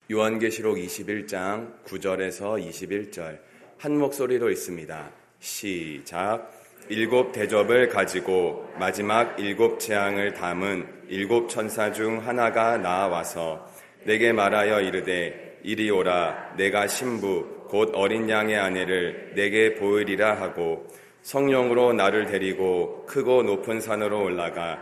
요한계시록 21장 9절에서 21절 한 목소리로 읽습니다. 시작. 7 대접을 가지고 마지막 7 재앙을 담은 7 천사 중 하나가 나와서 내게 말하여 이르되 이리 오라. 내가 신부 곧 어린 양의 아내를 내게 보으리라 하고 성령으로 나를 데리고 크고 높은 산으로 올라가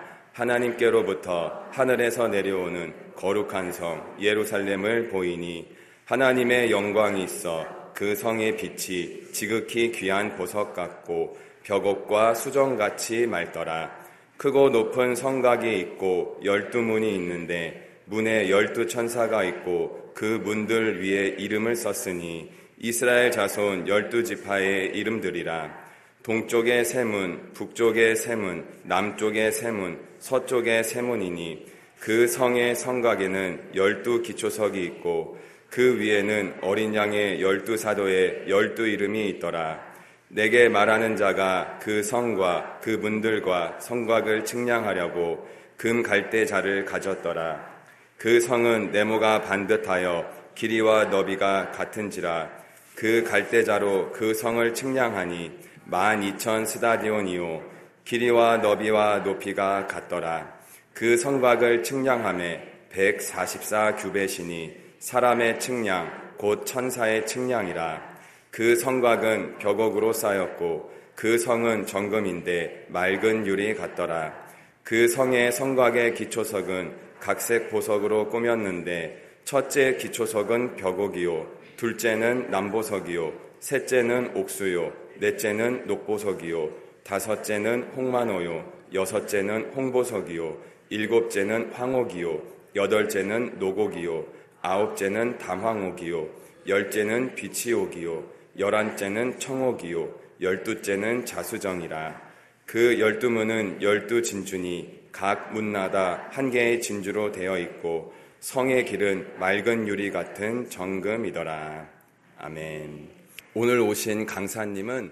하나님께로부터 하늘에서 내려오는 거룩한 성 예루살렘을 보이니 하나님의 영광이 있어 그 성의 빛이 지극히 귀한 보석 같고 벽옥과 수정같이 맑더라. 크고 높은 성곽이 있고 12문이 있는데 문에 12 천사가 있고 그 문들 위에 이름을 썼으니 이스라엘 자손 12지파의 이름들이라. 동쪽의 세 문, 북쪽의 세 문, 남쪽의 세 문, 서쪽의 세 문이니 그 성의 성곽에는 12 기초석이 있고 그 위에는 어린 양의 12 사도의 12 이름이 있더라. 내게 말하는 자가 그 성과 그 문들과 성곽을 측량하려고 금 갈대자를 가졌더라. 그 성은 네모가 반듯하여 길이와 너비가 같은지라. 그 갈대자로 그 성을 측량하니 12,000 스다디온이요 길이와 너비와 높이가 같더라. 그 성곽을 측량하매 144 규벳이니 사람의 측량 곧 천사의 측량이라. 그 성곽은 벽옥으로 쌓였고 그 성은 정금인데 맑은 유리 같더라. 그 성의 성곽의 기초석은 각색 보석으로 꾸몄는데 첫째 기초석은 벽옥이요 둘째는 남보석이요 셋째는 옥수요 넷째는 녹보석이요 다섯째는 홍만호요 여섯째는 홍보석이요 일곱째는 황옥이요 여덟째는 노곡이요 아홉째는 담황옥이요 열째는 비치옥이요 11째는 청옥이요 12째는 자수정이라. 그 12문은 12 진주니 각 문마다 한 개의 진주로 되어 있고 성의 길은 맑은 유리 같은 정금이더라. 아멘. 오늘 오신 강사님은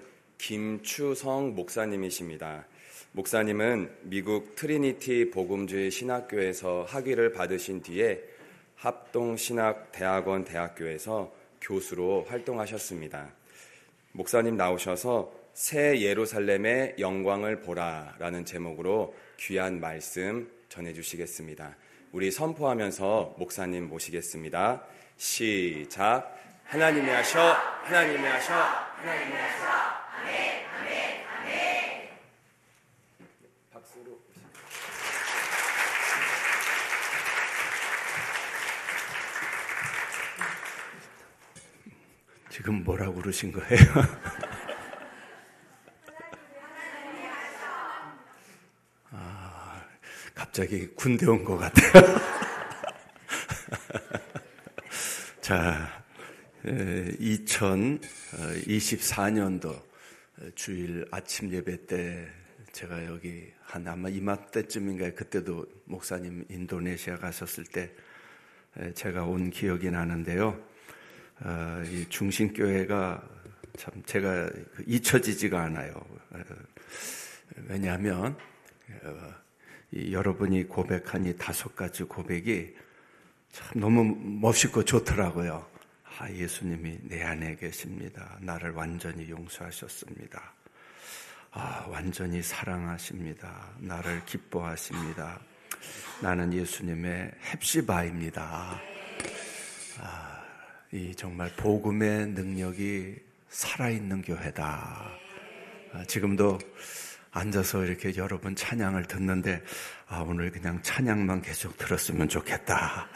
김추성 목사님이십니다. 목사님은 미국 트리니티 복음주의 신학교에서 학위를 받으신 뒤에 합동신학대학원 대학교에서 교수로 활동하셨습니다. 목사님 나오셔서 새 예루살렘의 영광을 보라라는 제목으로 귀한 말씀 전해주시겠습니다. 우리 선포하면서 목사님 모시겠습니다. 시작. 하나님이 하셔, 하나님이 하셔, 하나님이 하셔. 아멘, 아멘, 아멘. 박수로. 지금 뭐라고 그러신 거예요? 갑자기 군대 온 것 같아요. 자, 2024년도 주일 아침 예배 때 제가 여기 아마 이맘때쯤인가요? 그때도 목사님 인도네시아 가셨을 때 제가 온 기억이 나는데요. 이 중심교회가 참 제가 잊혀지지가 않아요. 왜냐하면 여러분이 고백한 이 5가지 고백이 참 너무 멋있고 좋더라고요. 예수님이 내 안에 계십니다. 나를 완전히 용서하셨습니다. 완전히 사랑하십니다. 나를 기뻐하십니다. 나는 예수님의 헵시바입니다. 이 정말 복음의 능력이 살아있는 교회다. 지금도 앉아서 이렇게 여러분 찬양을 듣는데 오늘 그냥 찬양만 계속 들었으면 좋겠다.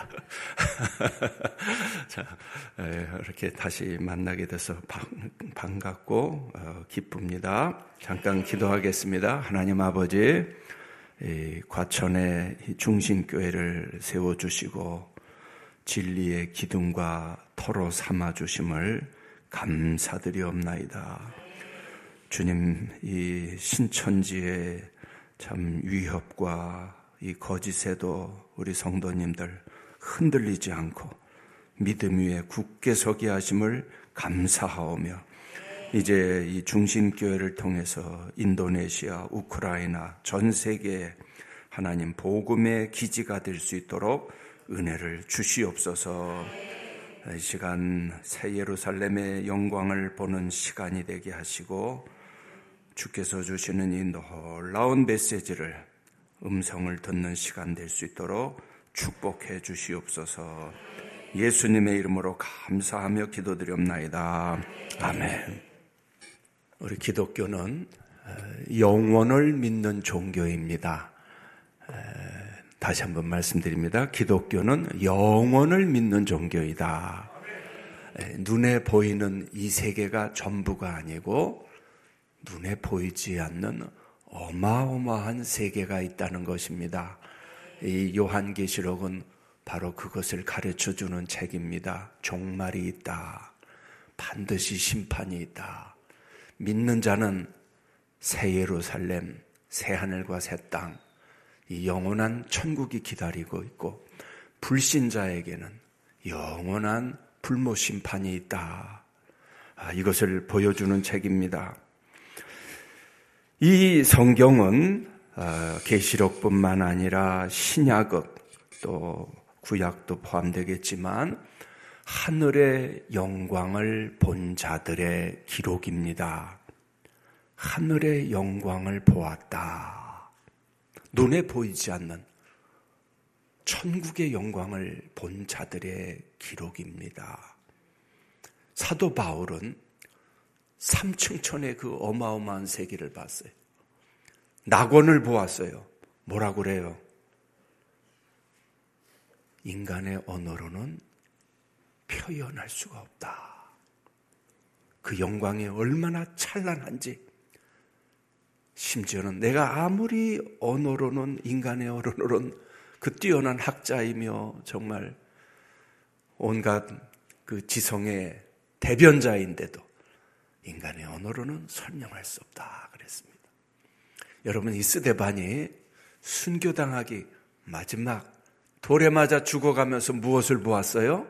자, 이렇게 다시 만나게 돼서 반갑고 기쁩니다. 잠깐 기도하겠습니다. 하나님 아버지, 이 과천에 중심교회를 세워주시고 진리의 기둥과 터로 삼아주심을 감사드리옵나이다. 주님, 이 신천지의 참 위협과 이 거짓에도 우리 성도님들 흔들리지 않고 믿음 위에 굳게 서게 하심을 감사하오며 이제 이 중심교회를 통해서 인도네시아, 우크라이나 전 세계에 하나님 복음의 기지가 될 수 있도록 은혜를 주시옵소서. 이 시간 새 예루살렘의 영광을 보는 시간이 되게 하시고 주께서 주시는 이 놀라운 메시지를 음성을 듣는 시간 될 수 있도록 축복해 주시옵소서. 예수님의 이름으로 감사하며 기도드리옵나이다. 아멘. 우리 기독교는 영원을 믿는 종교입니다. 다시 한번 말씀드립니다. 기독교는 영원을 믿는 종교이다. 눈에 보이는 이 세계가 전부가 아니고 눈에 보이지 않는 어마어마한 세계가 있다는 것입니다. 이 요한계시록은 바로 그것을 가르쳐주는 책입니다. 종말이 있다. 반드시 심판이 있다. 믿는 자는 새 예루살렘, 새 하늘과 새 땅, 이 영원한 천국이 기다리고 있고 불신자에게는 영원한 불모 심판이 있다. 이것을 보여주는 책입니다. 이 성경은 계시록뿐만 아니라 신약극 또 구약도 포함되겠지만 하늘의 영광을 본 자들의 기록입니다. 하늘의 영광을 보았다. 눈에 보이지 않는 천국의 영광을 본 자들의 기록입니다. 사도 바울은 삼층천의 그 어마어마한 세계를 봤어요. 낙원을 보았어요. 뭐라고 그래요? 인간의 언어로는 표현할 수가 없다. 그 영광이 얼마나 찬란한지, 심지어는 내가 아무리 언어로는, 인간의 언어로는 그 뛰어난 학자이며 정말 온갖 그 지성의 대변자인데도 인간의 언어로는 설명할 수 없다 그랬습니다. 여러분, 이 스데반이 순교당하기 마지막 돌에 맞아 죽어가면서 무엇을 보았어요?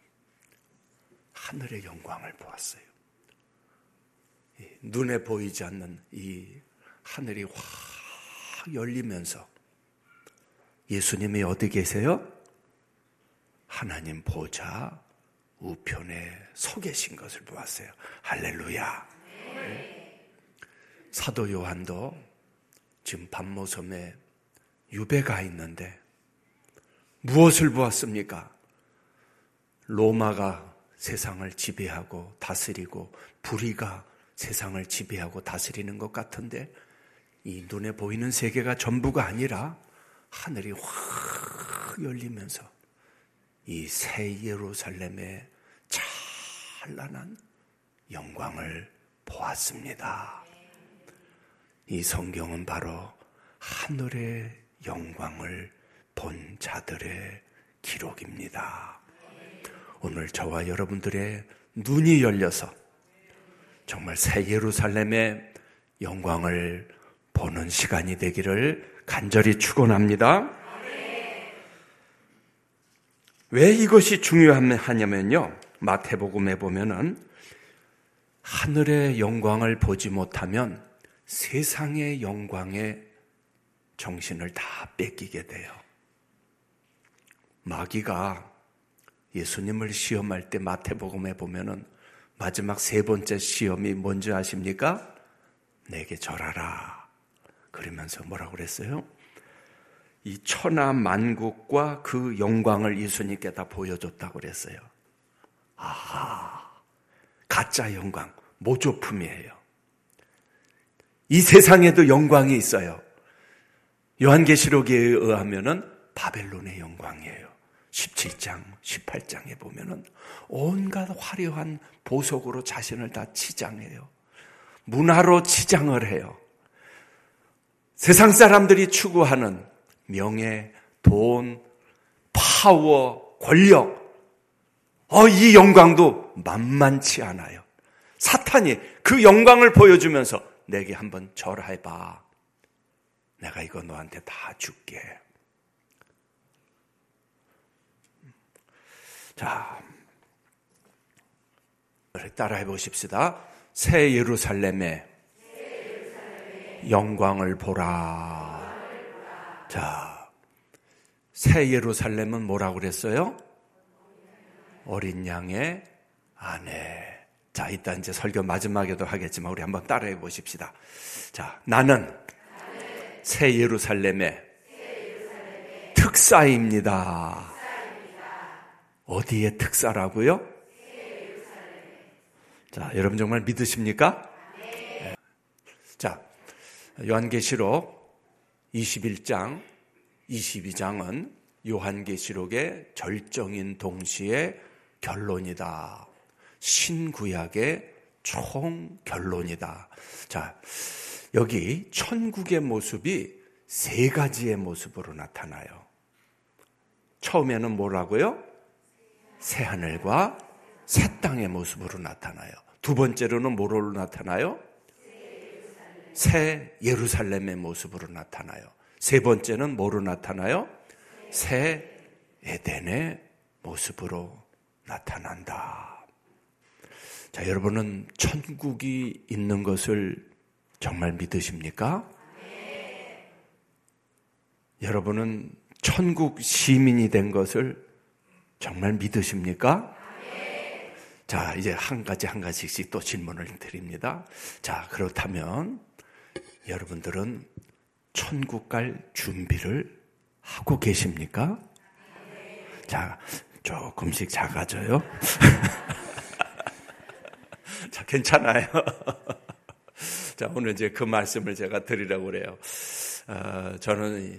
하늘의 영광을 보았어요. 눈에 보이지 않는 이 하늘이 확 열리면서 예수님이 어디 계세요? 하나님 보좌 우편에 서 계신 것을 보았어요. 할렐루야. 사도 요한도 지금 반모섬에 유배가 있는데 무엇을 보았습니까? 로마가 세상을 지배하고 다스리고 불의가 세상을 지배하고 다스리는 것 같은데 이 눈에 보이는 세계가 전부가 아니라 하늘이 확 열리면서 이 새 예루살렘의 찬란한 영광을 보았습니다. 이 성경은 바로 하늘의 영광을 본 자들의 기록입니다. 오늘 저와 여러분들의 눈이 열려서 정말 새 예루살렘의 영광을 보는 시간이 되기를 간절히 축원합니다. 왜 이것이 중요하냐면요, 마태복음에 보면은 하늘의 영광을 보지 못하면 세상의 영광에 정신을 다 뺏기게 돼요. 마귀가 예수님을 시험할 때 마태복음에 보면은 마지막 세 번째 시험이 뭔지 아십니까? 내게 절하라. 그러면서 뭐라고 그랬어요? 이 천하 만국과 그 영광을 예수님께 다 보여줬다고 그랬어요. 아하, 가짜 영광, 모조품이에요. 이 세상에도 영광이 있어요. 요한계시록에 의하면은 바벨론의 영광이에요. 17장, 18장에 보면은 온갖 화려한 보석으로 자신을 다 치장해요. 문화로 치장을 해요. 세상 사람들이 추구하는 명예, 돈, 파워, 권력, 이 영광도 만만치 않아요. 사탄이 그 영광을 보여주면서 내게 한번 절해봐. 내가 이거 너한테 다 줄게. 자, 따라해 보십시다. 새 예루살렘의 영광을 보라. 자, 새 예루살렘은 뭐라고 그랬어요? 어린 양의 아내. 자, 이따 이제 설교 마지막에도 하겠지만 우리 한번 따라해 보십시다. 자, 나는 새 예루살렘의 특사입니다. 어디의 특사라고요? 자, 여러분 정말 믿으십니까? 네. 자, 요한계시록 21장, 22장은 요한계시록의 절정인 동시에 결론이다. 신구약의 총 결론이다. 자, 여기 천국의 모습이 세 가지의 모습으로 나타나요. 처음에는 뭐라고요? 새 하늘과 새 땅의 모습으로 나타나요. 두 번째로는 뭐로 나타나요? 새 예루살렘의 모습으로 나타나요. 세 번째는 뭐로 나타나요? 새 에덴의 모습으로 나타난다. 자, 여러분은 천국이 있는 것을 정말 믿으십니까? 네. 여러분은 천국 시민이 된 것을 정말 믿으십니까? 네. 자, 이제 한 가지씩 또 질문을 드립니다. 자, 그렇다면 여러분들은 천국 갈 준비를 하고 계십니까? 네. 자, 조금씩 작아져요. 자, 괜찮아요. 자, 오늘 이제 그 말씀을 제가 드리려고 그래요. 저는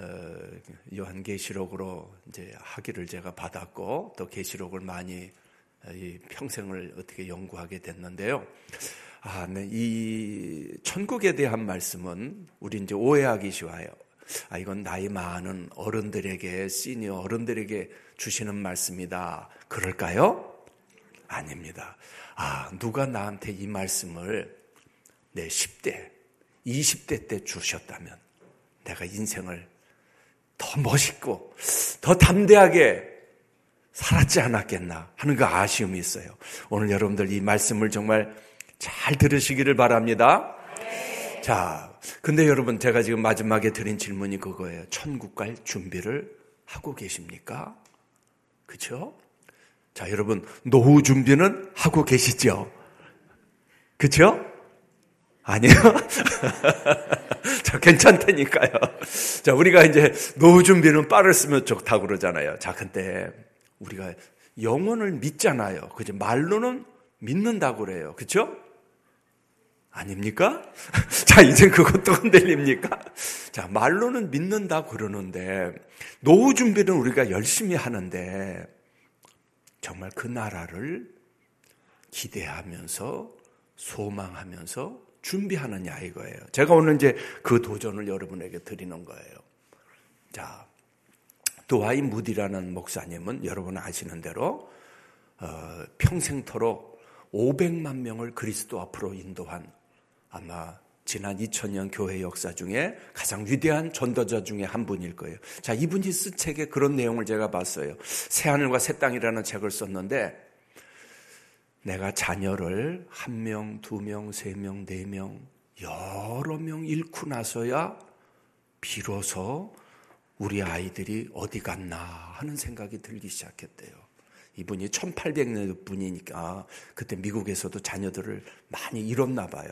요한계시록으로 이제 학위를 제가 받았고 또 계시록을 많이 평생을 어떻게 연구하게 됐는데요. 네, 이 천국에 대한 말씀은 우리 이제 오해하기 쉬워요. 이건 나이 많은 어른들에게, 시니어 어른들에게 주시는 말씀이다. 그럴까요? 아닙니다. 누가 나한테 이 말씀을 내 10대, 20대 때 주셨다면 내가 인생을 더 멋있고 더 담대하게 살았지 않았겠나 하는 그 아쉬움이 있어요. 오늘 여러분들 이 말씀을 정말 잘 들으시기를 바랍니다. 네. 자, 근데 여러분 제가 지금 마지막에 드린 질문이 그거예요. 천국 갈 준비를 하고 계십니까? 그렇죠? 자, 여러분 노후 준비는 하고 계시죠? 그렇죠? 아니요? 자, 괜찮다니까요. 자, 우리가 이제 노후 준비는 빠르면 좋다고 그러잖아요. 자, 근데 우리가 영혼을 믿잖아요. 그죠? 말로는 믿는다고 그래요. 그렇죠? 아닙니까? 자, 이제 그것도 흔들립니까? 자, 말로는 믿는다 그러는데 노후 준비는 우리가 열심히 하는데 정말 그 나라를 기대하면서 소망하면서 준비하느냐 이거예요. 제가 오늘 이제 그 도전을 여러분에게 드리는 거예요. 자, 드와이 무디라는 목사님은 여러분 아시는 대로 평생토록 500만 명을 그리스도 앞으로 인도한 아마 지난 2000년 교회 역사 중에 가장 위대한 전도자 중에 한 분일 거예요. 자, 이분이 쓴 책에 그런 내용을 제가 봤어요. 새하늘과 새 땅이라는 책을 썼는데 내가 자녀를 1명, 2명, 3명, 4명, 여러 명 잃고 나서야 비로소 우리 아이들이 어디 갔나 하는 생각이 들기 시작했대요. 이분이 1800년 분이니까 그때 미국에서도 자녀들을 많이 잃었나 봐요.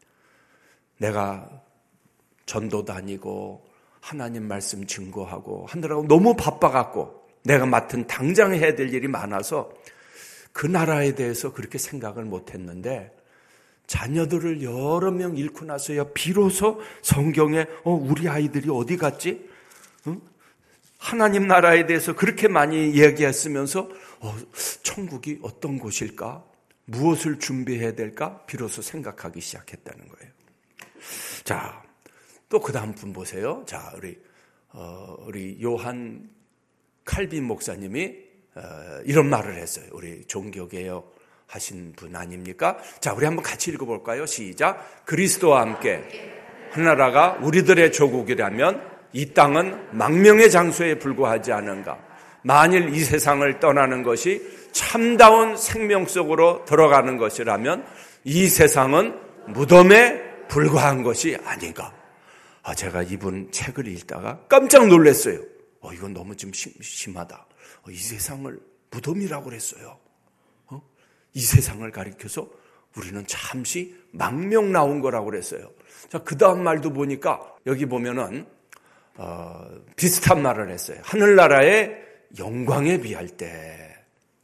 내가 전도 다니고 하나님 말씀 증거하고 하느라고 너무 바빠갖고 내가 맡은 당장 해야 될 일이 많아서 그 나라에 대해서 그렇게 생각을 못했는데 자녀들을 여러 명 잃고 나서야 비로소 성경에 우리 아이들이 어디 갔지? 하나님 나라에 대해서 그렇게 많이 이야기했으면서 천국이 어떤 곳일까? 무엇을 준비해야 될까? 비로소 생각하기 시작했다는 거예요. 자, 또 그 다음 분 보세요. 자, 우리 요한 칼빈 목사님이 이런 말을 했어요. 우리 종교개혁 하신 분 아닙니까? 자, 우리 한번 같이 읽어볼까요? 시작. 그리스도와 함께 하나라가 우리들의 조국이라면 이 땅은 망명의 장소에 불과하지 않은가? 만일 이 세상을 떠나는 것이 참다운 생명 속으로 들어가는 것이라면 이 세상은 무덤에 불과한 것이 아닌가? 제가 이분 책을 읽다가 깜짝 놀랐어요. 이건 너무 좀 심하다. 이 세상을 무덤이라고 그랬어요. 이 세상을 가리켜서 우리는 잠시 망명 나온 거라고 그랬어요. 자, 그 다음 말도 보니까 여기 보면은 비슷한 말을 했어요. 하늘나라의 영광에 비할 때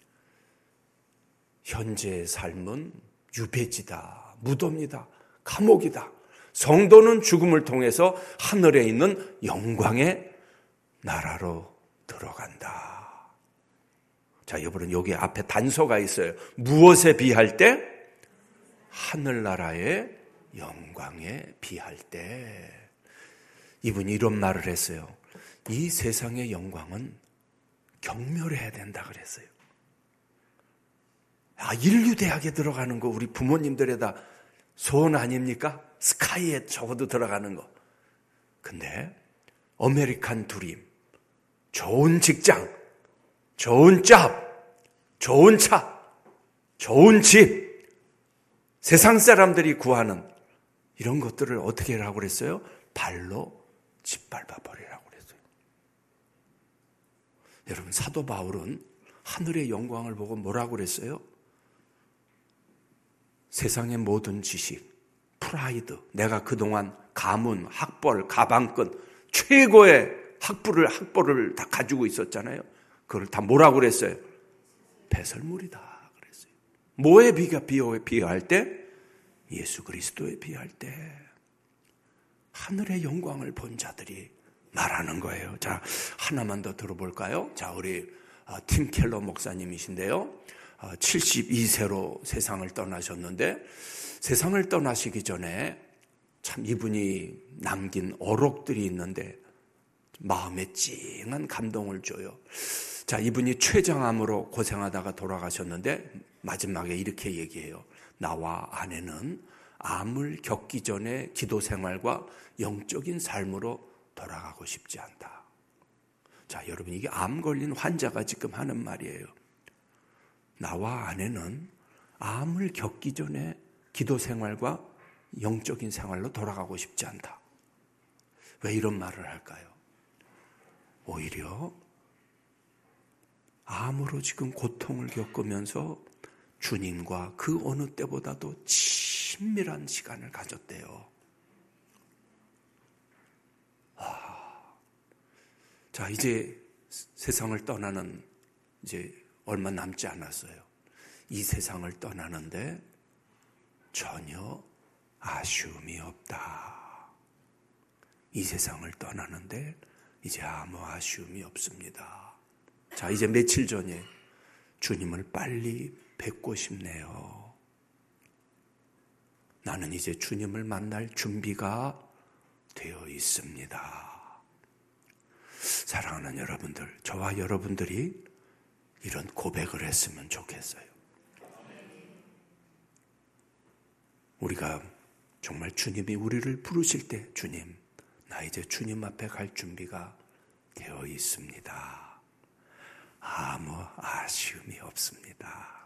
현재의 삶은 유배지다, 무덤이다, 감옥이다. 성도는 죽음을 통해서 하늘에 있는 영광의 나라로 들어간다. 자, 여러분 여기 앞에 단서가 있어요. 무엇에 비할 때? 하늘나라의 영광에 비할 때. 이분이 이런 말을 했어요. 이 세상의 영광은 경멸해야 된다 그랬어요. 인류대학에 들어가는 거 우리 부모님들에다 소원 아닙니까? 스카이에 적어도 들어가는 거. 근데 아메리칸 드림, 좋은 직장, 좋은 잡, 좋은 차, 좋은 집, 세상 사람들이 구하는 이런 것들을 어떻게 하라고 그랬어요? 발로 짓밟아 버리라고 그랬어요. 여러분, 사도 바울은 하늘의 영광을 보고 뭐라고 그랬어요? 세상의 모든 지식, 프라이드, 내가 그동안 가문, 학벌, 가방끈, 최고의 학벌을 다 가지고 있었잖아요. 그걸 다 뭐라고 그랬어요? 배설물이다 그랬어요. 뭐에 비유할 때? 예수 그리스도에 비유할 때 하늘의 영광을 본 자들이 말하는 거예요. 자, 하나만 더 들어볼까요? 자, 우리 팀 켈러 목사님이신데요. 72세로 세상을 떠나셨는데 세상을 떠나시기 전에 참 이분이 남긴 어록들이 있는데 마음에 찡한 감동을 줘요. 자, 이분이 췌장암으로 고생하다가 돌아가셨는데 마지막에 이렇게 얘기해요. 나와 아내는 암을 겪기 전에 기도 생활과 영적인 삶으로 돌아가고 싶지 않다. 자, 여러분 이게 암 걸린 환자가 지금 하는 말이에요. 나와 아내는 암을 겪기 전에 기도 생활과 영적인 생활로 돌아가고 싶지 않다. 왜 이런 말을 할까요? 오히려 암으로 지금 고통을 겪으면서 주님과 그 어느 때보다도 친밀한 시간을 가졌대요. 자, 이제 세상을 떠나는 이제 얼마 남지 않았어요. 이 세상을 떠나는데 전혀 아쉬움이 없다. 이 세상을 떠나는데 이제 아무 아쉬움이 없습니다. 자, 이제 며칠 전에 주님을 빨리 뵙고 싶네요. 나는 이제 주님을 만날 준비가 되어 있습니다. 사랑하는 여러분들, 저와 여러분들이 이런 고백을 했으면 좋겠어요. 우리가 정말 주님이 우리를 부르실 때 주님, 나 이제 주님 앞에 갈 준비가 되어 있습니다. 아무 아쉬움이 없습니다.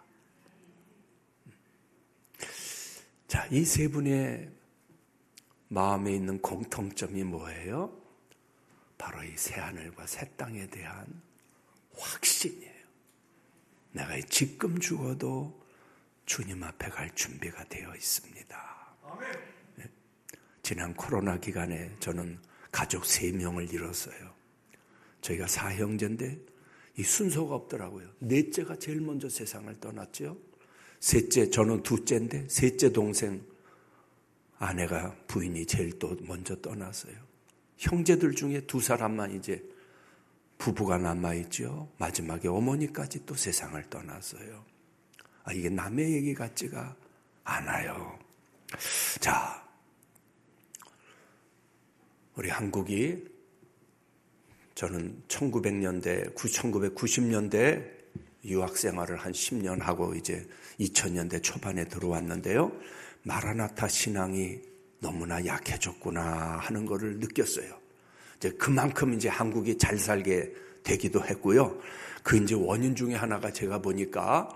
자, 이 세 분의 마음에 있는 공통점이 뭐예요? 바로 이 새하늘과 새 땅에 대한 확신이에요. 내가 지금 죽어도 주님 앞에 갈 준비가 되어 있습니다. 아멘. 지난 코로나 기간에 저는 가족 3명을 잃었어요. 저희가 4형제인데 이 순서가 없더라고요. 넷째가 제일 먼저 세상을 떠났죠. 셋째, 저는 둘째인데 셋째 동생 아내가 부인이 제일 또 먼저 떠났어요. 형제들 중에 2사람만 이제 부부가 남아있죠. 마지막에 어머니까지 또 세상을 떠났어요. 이게 남의 얘기 같지가 않아요. 자, 우리 한국이 저는 1990년대 유학 생활을 한 10년 하고 이제 2000년대 초반에 들어왔는데요. 마라나타 신앙이 너무나 약해졌구나 하는 거를 느꼈어요. 이제 그만큼 이제 한국이 잘 살게 되기도 했고요. 그 이제 원인 중에 하나가 제가 보니까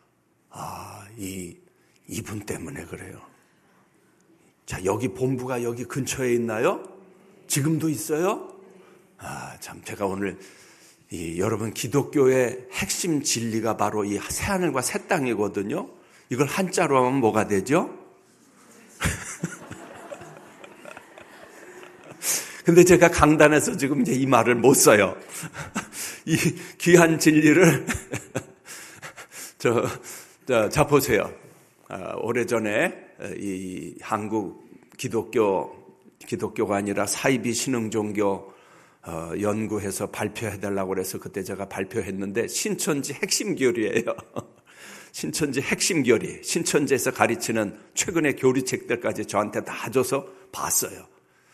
이분 때문에 그래요. 자, 여기 본부가 여기 근처에 있나요? 지금도 있어요? 참 제가 오늘 여러분 기독교의 핵심 진리가 바로 이 새하늘과 새 땅이거든요. 이걸 한자로 하면 뭐가 되죠? 근데 제가 강단에서 지금 이제 이 말을 못 써요. 이 귀한 진리를 자 보세요. 오래전에 이 한국 기독교가 아니라 사이비 신흥종교 연구해서 발표해달라고 그래서 그때 제가 발표했는데 신천지 핵심 교리예요. 신천지 핵심 교리, 신천지에서 가르치는 최근의 교리책들까지 저한테 다 줘서 봤어요.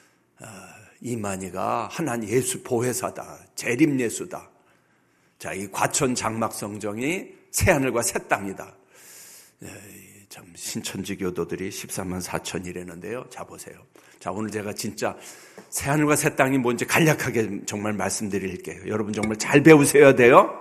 이만희가 하나님 예수 보혜사다, 재림예수다. 자, 이 과천 장막 성정이 새하늘과 새 땅이다. 참 신천지 교도들이 14만 4천이라는데요. 자 보세요. 자, 오늘 제가 진짜 새하늘과 새 땅이 뭔지 간략하게 정말 말씀드릴게요. 여러분 정말 잘 배우셔야 돼요.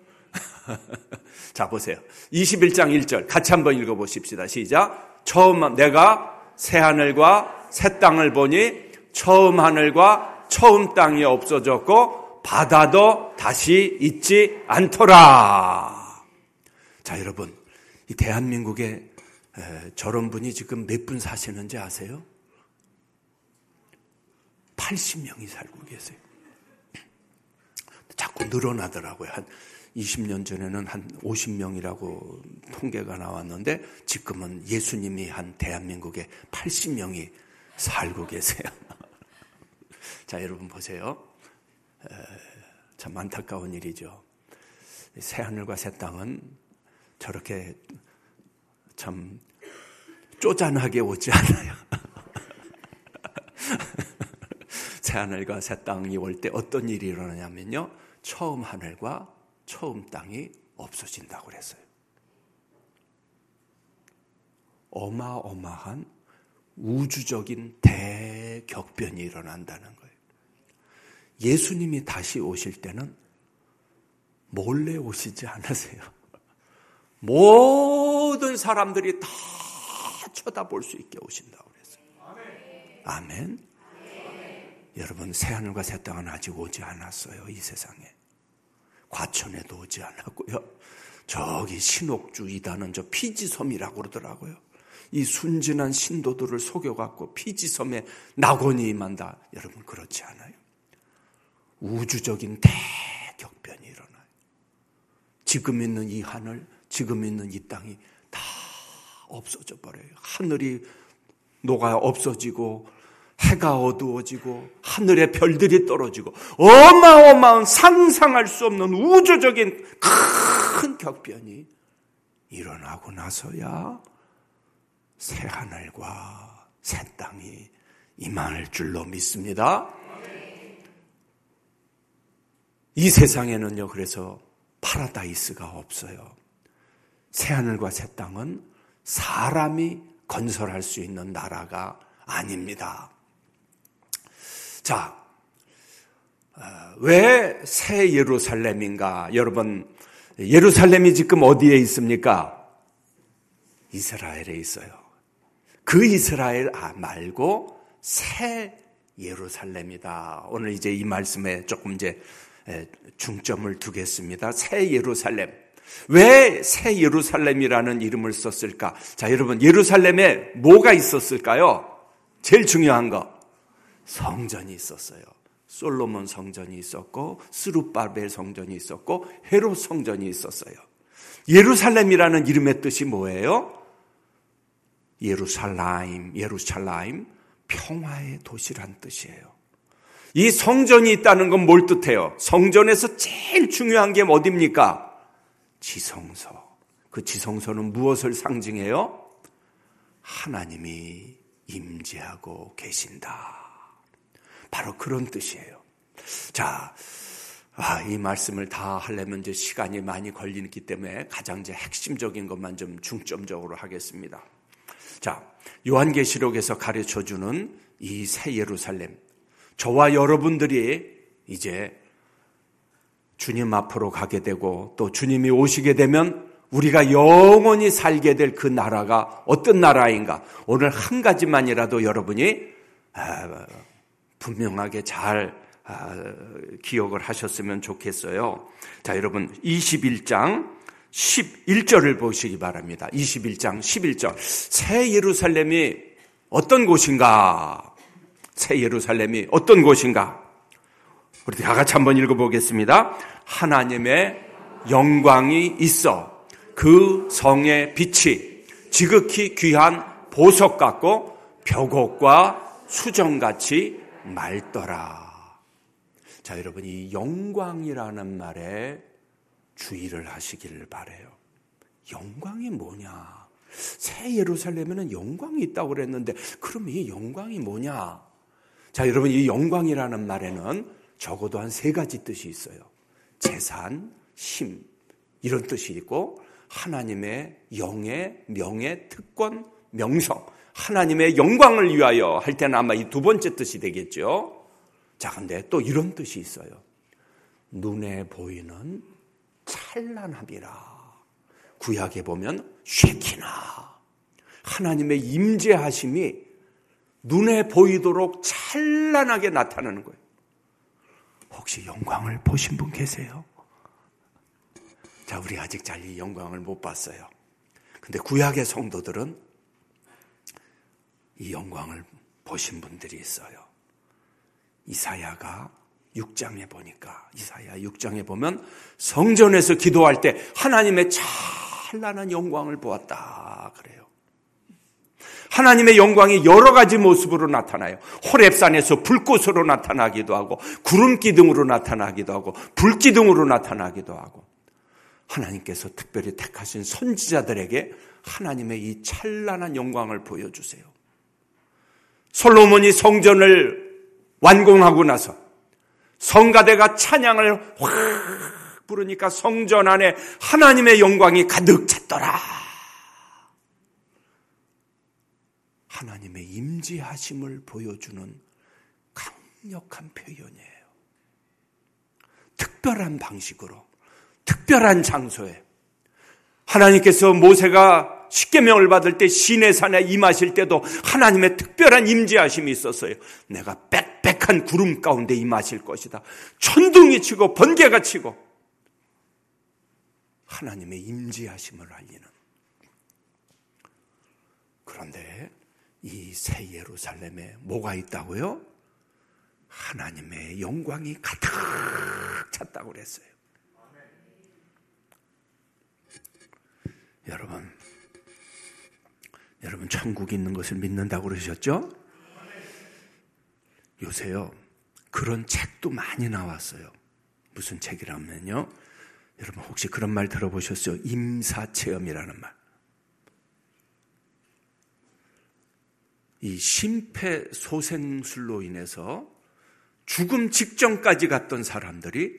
자 보세요. 21장 1절 같이 한번 읽어보십시다. 시작. 처음 내가 새하늘과 새 땅을 보니 처음 하늘과 처음 땅이 없어졌고 바다도 다시 있지 않더라. 자 여러분, 이 대한민국에 저런 분이 지금 몇 분 사시는지 아세요? 80명이 살고 계세요. 자꾸 늘어나더라고요. 한 20년 전에는 한 50명이라고 통계가 나왔는데 지금은 예수님이 한 대한민국에 80명이 살고 계세요. 자, 여러분 보세요. 참 안타까운 일이죠. 새하늘과 새 땅은 저렇게 참 쪼잔하게 오지 않아요. 새하늘과 새 땅이 올 때 어떤 일이 일어나냐면요. 처음 하늘과 처음 땅이 없어진다고 그랬어요. 어마어마한 우주적인 대격변이 일어난다는 거예요. 예수님이 다시 오실 때는 몰래 오시지 않으세요. 모든 사람들이 다 쳐다볼 수 있게 오신다고 그랬어요. 아멘. 여러분, 새하늘과 새 땅은 아직 오지 않았어요. 이 세상에. 과천에도 오지 않았고요. 저기 신옥주 이단은 저 피지섬이라고 그러더라고요. 이 순진한 신도들을 속여갖고 피지섬에 낙원이 임한다. 여러분, 그렇지 않아요. 우주적인 대격변이 일어나요. 지금 있는 이 하늘, 지금 있는 이 땅이 다 없어져 버려요. 하늘이 녹아 없어지고 해가 어두워지고 하늘의 별들이 떨어지고 어마어마한 상상할 수 없는 우주적인 큰 격변이 일어나고 나서야 새 하늘과 새 땅이 임할 줄로 믿습니다. 이 세상에는요, 그래서 파라다이스가 없어요. 새 하늘과 새 땅은 사람이 건설할 수 있는 나라가 아닙니다. 자, 왜 새 예루살렘인가? 여러분, 예루살렘이 지금 어디에 있습니까? 이스라엘에 있어요. 그 이스라엘 말고 새 예루살렘이다. 오늘 이제 이 말씀에 조금 이제 중점을 두겠습니다. 새 예루살렘. 왜 새 예루살렘이라는 이름을 썼을까? 자, 여러분, 예루살렘에 뭐가 있었을까요? 제일 중요한 거. 성전이 있었어요. 솔로몬 성전이 있었고 스룹바벨 성전이 있었고 헤롯 성전이 있었어요. 예루살렘이라는 이름의 뜻이 뭐예요? 예루살렘, 평화의 도시란 뜻이에요. 이 성전이 있다는 건 뭘 뜻해요? 성전에서 제일 중요한 게 어디입니까? 지성소. 그 지성소는 무엇을 상징해요? 하나님이 임재하고 계신다. 바로 그런 뜻이에요. 자, 이 말씀을 다 하려면 이제 시간이 많이 걸리기 때문에 가장 이제 핵심적인 것만 좀 중점적으로 하겠습니다. 자, 요한계시록에서 가르쳐주는 이 새 예루살렘. 저와 여러분들이 이제 주님 앞으로 가게 되고 또 주님이 오시게 되면 우리가 영원히 살게 될 그 나라가 어떤 나라인가? 오늘 한 가지만이라도 여러분이 분명하게 잘 기억을 하셨으면 좋겠어요. 자, 여러분 21장 11절을 보시기 바랍니다. 21장 11절. 새 예루살렘이 어떤 곳인가? 새 예루살렘이 어떤 곳인가? 우리 다 같이 한번 읽어보겠습니다. 하나님의 영광이 있어 그 성의 빛이 지극히 귀한 보석 같고 벽옥과 수정같이 맑더라. 자, 여러분 이 영광이라는 말에 주의를 하시기를 바라요. 영광이 뭐냐? 새 예루살렘에는 영광이 있다고 그랬는데 그럼 이 영광이 뭐냐? 자, 여러분 이 영광이라는 말에는 적어도 한 3가지 뜻이 있어요. 재산, 힘 이런 뜻이 있고 하나님의 영의 명예, 특권, 명성 하나님의 영광을 위하여 할 때는 아마 이 2번째 뜻이 되겠죠. 자, 근데 또 이런 뜻이 있어요. 눈에 보이는 찬란함이라. 구약에 보면 쉐키나 하나님의 임재하심이 눈에 보이도록 찬란하게 나타나는 거예요. 혹시 영광을 보신 분 계세요? 자, 우리 아직 잘 이 영광을 못 봤어요. 근데 구약의 성도들은 이 영광을 보신 분들이 있어요. 이사야가 6장에 보니까 이사야 6장에 보면 성전에서 기도할 때 하나님의 찬란한 영광을 보았다 그래요. 하나님의 영광이 여러 가지 모습으로 나타나요. 호렙산에서 불꽃으로 나타나기도 하고 구름기둥으로 나타나기도 하고 불기둥으로 나타나기도 하고 하나님께서 특별히 택하신 선지자들에게 하나님의 이 찬란한 영광을 보여주세요. 솔로몬이 성전을 완공하고 나서 성가대가 찬양을 확 부르니까 성전 안에 하나님의 영광이 가득 찼더라. 하나님의 임재하심을 보여주는 강력한 표현이에요. 특별한 방식으로, 특별한 장소에 하나님께서 모세가 십계명을 받을 때 시내산에 임하실 때도 하나님의 특별한 임재하심이 있었어요. 내가 빽빽한 구름 가운데 임하실 것이다. 천둥이 치고 번개가 치고 하나님의 임재하심을 알리는. 그런데 이 새 예루살렘에 뭐가 있다고요? 하나님의 영광이 가득 찼다고 그랬어요. 여러분 천국이 있는 것을 믿는다고 그러셨죠? 요새요 그런 책도 많이 나왔어요. 무슨 책이라면요, 여러분 혹시 그런 말 들어보셨어요? 임사체험이라는 말. 이 심폐소생술로 인해서 죽음 직전까지 갔던 사람들이,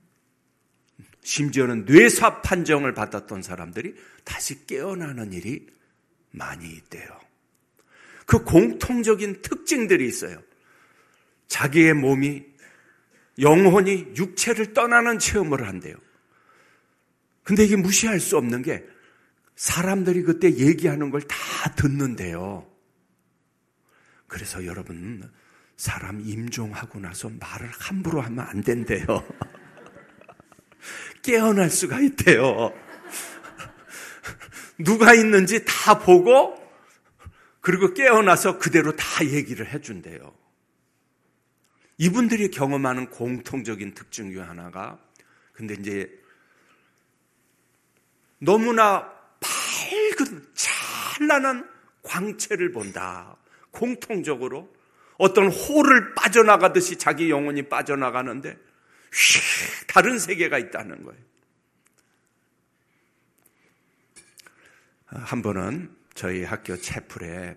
심지어는 뇌사 판정을 받았던 사람들이 다시 깨어나는 일이 많이 있대요. 그 공통적인 특징들이 있어요. 자기의 몸이, 영혼이 육체를 떠나는 체험을 한대요. 근데 이게 무시할 수 없는 게 사람들이 그때 얘기하는 걸 다 듣는데요. 그래서 여러분, 사람 임종하고 나서 말을 함부로 하면 안 된대요. 깨어날 수가 있대요. 누가 있는지 다 보고 그리고 깨어나서 그대로 다 얘기를 해준대요. 이분들이 경험하는 공통적인 특징 중 하나가, 근데 이제 너무나 밝은 찬란한 광채를 본다. 공통적으로 어떤 홀을 빠져나가듯이 자기 영혼이 빠져나가는데 다른 세계가 있다는 거예요. 한 번은 저희 학교 채플에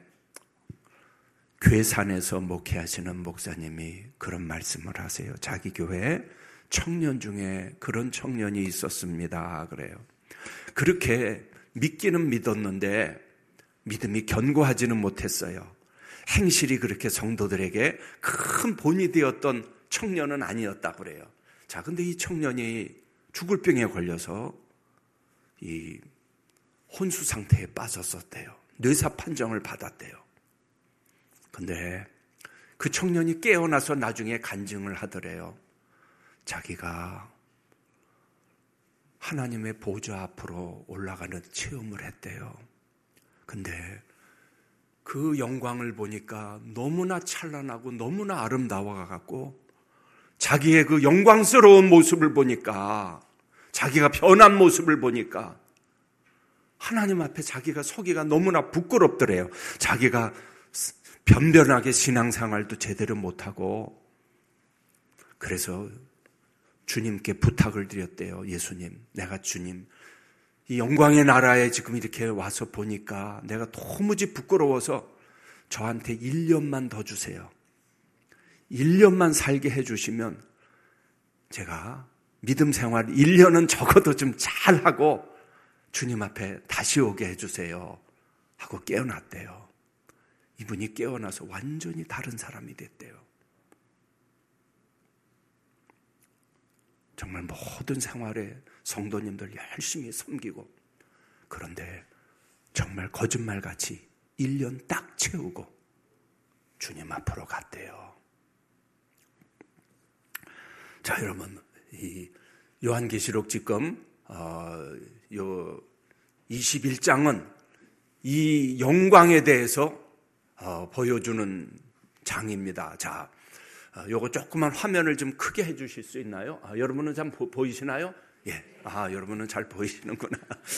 괴산에서 목회하시는 목사님이 그런 말씀을 하세요. 자기 교회에 청년 중에 그런 청년이 있었습니다. 그래요. 그렇게 믿기는 믿었는데 믿음이 견고하지는 못했어요. 행실이 그렇게 성도들에게 큰 본이 되었던 청년은 아니었다 그래요. 자, 근데 이 청년이 죽을 병에 걸려서 이 혼수 상태에 빠졌었대요. 뇌사 판정을 받았대요. 근데 그 청년이 깨어나서 나중에 간증을 하더래요. 자기가 하나님의 보좌 앞으로 올라가는 체험을 했대요. 근데 그 영광을 보니까 너무나 찬란하고 너무나 아름다워갖고 자기의 그 영광스러운 모습을 보니까, 자기가 변한 모습을 보니까 하나님 앞에 자기가 서기가 너무나 부끄럽더래요. 자기가 변변하게 신앙생활도 제대로 못하고. 그래서 주님께 부탁을 드렸대요. 예수님, 내가 주님, 이 영광의 나라에 지금 이렇게 와서 보니까 내가 도무지 부끄러워서 저한테 1년만 더 주세요. 1년만 살게 해주시면 제가 믿음 생활 1년은 적어도 좀 잘하고 주님 앞에 다시 오게 해주세요 하고 깨어났대요. 이분이 깨어나서 완전히 다른 사람이 됐대요. 정말 모든 생활에 성도님들 열심히 섬기고, 그런데 정말 거짓말같이 1년 딱 채우고 주님 앞으로 갔대요. 자, 여러분, 이 요한계시록 지금 21장은 이 영광에 대해서 보여주는 장입니다. 자, 요거 조그만 화면을 좀 크게 해주실 수 있나요? 여러분은 잘 보이시나요? 예, 여러분은 잘 보이시는구나.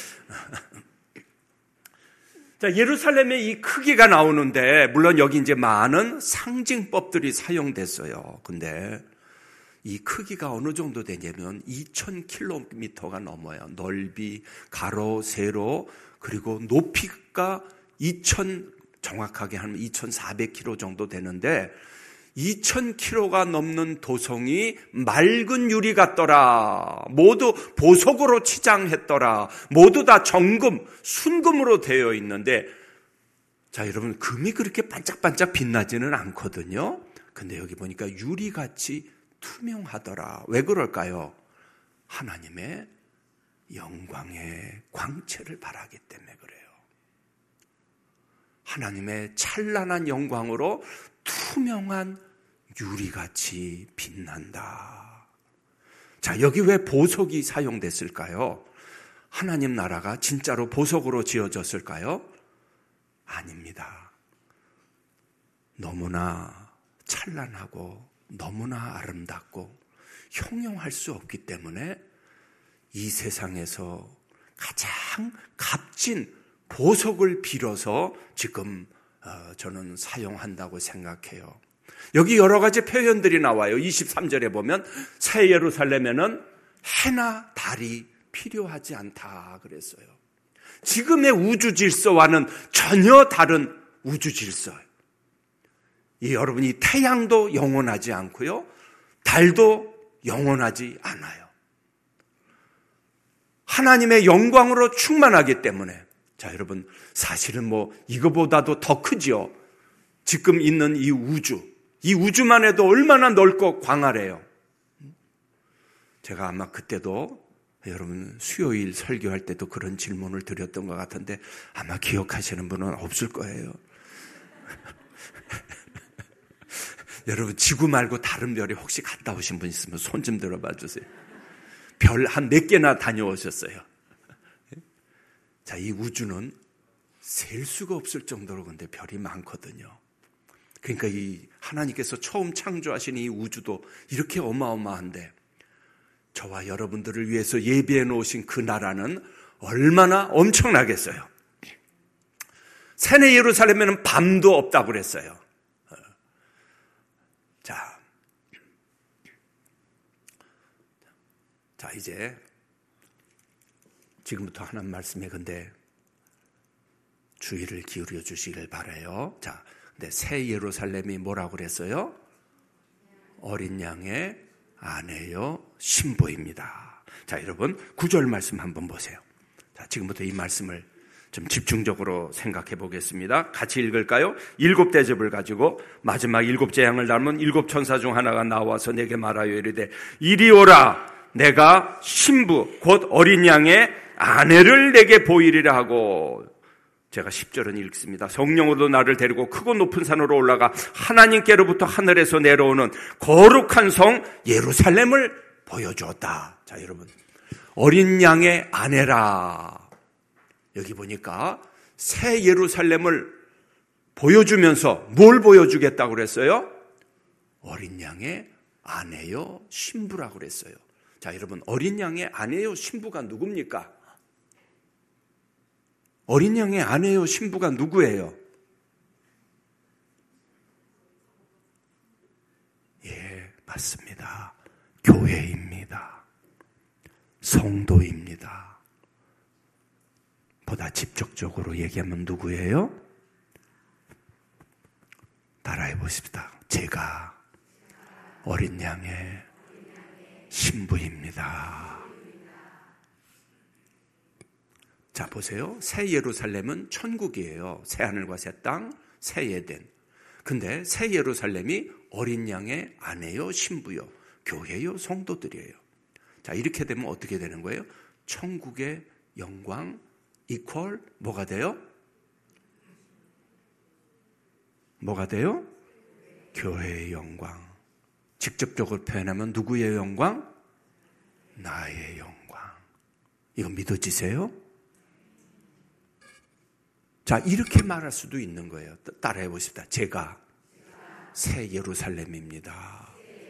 자, 예루살렘의 이 크기가 나오는데, 물론 여기 이제 많은 상징법들이 사용됐어요. 근데 이 크기가 어느 정도 되냐면 2000km가 넘어요. 넓이, 가로, 세로, 그리고 높이가 정확하게 하면 2400km 정도 되는데, 2000km가 넘는 도성이 맑은 유리 같더라. 모두 보석으로 치장했더라. 모두 다 정금, 순금으로 되어 있는데, 자, 여러분, 금이 그렇게 반짝반짝 빛나지는 않거든요. 근데 여기 보니까 유리같이 투명하더라. 왜 그럴까요? 하나님의 영광의 광채를 바라기 때문에 그래요. 하나님의 찬란한 영광으로 투명한 유리같이 빛난다. 자, 여기 왜 보석이 사용됐을까요? 하나님 나라가 진짜로 보석으로 지어졌을까요? 아닙니다. 너무나 찬란하고 너무나 아름답고 형용할 수 없기 때문에 이 세상에서 가장 값진 보석을 빌어서 지금 저는 사용한다고 생각해요. 여기 여러 가지 표현들이 나와요. 23절에 보면 새 예루살렘에는 해나 달이 필요하지 않다 그랬어요. 지금의 우주 질서와는 전혀 다른 우주 질서. 여러분이 태양도 영원하지 않고요, 달도 영원하지 않아요. 하나님의 영광으로 충만하기 때문에. 자, 여러분, 사실은 이거보다도 더 크죠. 지금 있는 이 우주만 해도 얼마나 넓고 광활해요. 제가 아마 그때도 여러분 수요일 설교할 때도 그런 질문을 드렸던 것 같은데 아마 기억하시는 분은 없을 거예요. 여러분, 지구 말고 다른 별에 혹시 갔다 오신 분 있으면 손 좀 들어봐 주세요. 별 한 몇 개나 다녀오셨어요. 자, 이 우주는 셀 수가 없을 정도로 근데 별이 많거든요. 그러니까 이 하나님께서 처음 창조하신 이 우주도 이렇게 어마어마한데, 저와 여러분들을 위해서 예비해 놓으신 그 나라는 얼마나 엄청나겠어요. 새내 예루살렘에는 밤도 없다고 그랬어요. 자, 이제 지금부터 하나님 말씀에 근데 주의를 기울여 주시길 바라요. 자, 근데 새 예루살렘이 뭐라고 그랬어요? 어린 양의 아내요 신부입니다. 자, 여러분 9절 말씀 한번 보세요. 자, 지금부터 이 말씀을 좀 집중적으로 생각해 보겠습니다. 같이 읽을까요? 7 대접을 가지고 마지막 7 재앙을 닮은 7 천사 중 하나가 나와서 내게 말하여 이르되 이리 오라, 내가 신부 곧 어린 양의 아내를 내게 보이리라 하고. 제가 10절은 읽습니다. 성령으로 나를 데리고 크고 높은 산으로 올라가 하나님께로부터 하늘에서 내려오는 거룩한 성 예루살렘을 보여주었다. 자, 여러분, 어린 양의 아내라. 여기 보니까 새 예루살렘을 보여주면서 뭘 보여주겠다고 그랬어요? 어린 양의 아내요 신부라고 그랬어요. 자, 여러분, 어린 양의 아내요 신부가 누굽니까? 어린 양의 아내요 신부가 누구예요? 예, 맞습니다. 교회입니다. 성도입니다. 보다 직접적으로 얘기하면 누구예요? 따라해 보십시다. 제가 어린 양의 신부입니다. 자, 보세요. 새 예루살렘은 천국이에요. 새 하늘과 새 땅, 새 에덴. 근데 새 예루살렘이 어린 양의 아내요, 신부요, 교회요, 성도들이에요. 자, 이렇게 되면 어떻게 되는 거예요? 천국의 영광 이퀄 뭐가 돼요? 뭐가 돼요? 교회의 영광. 직접적으로 표현하면 누구의 영광? 나의 영광. 이거 믿어지세요? 자, 이렇게 말할 수도 있는 거예요. 따라해 보십시다. 제가 새 예루살렘입니다.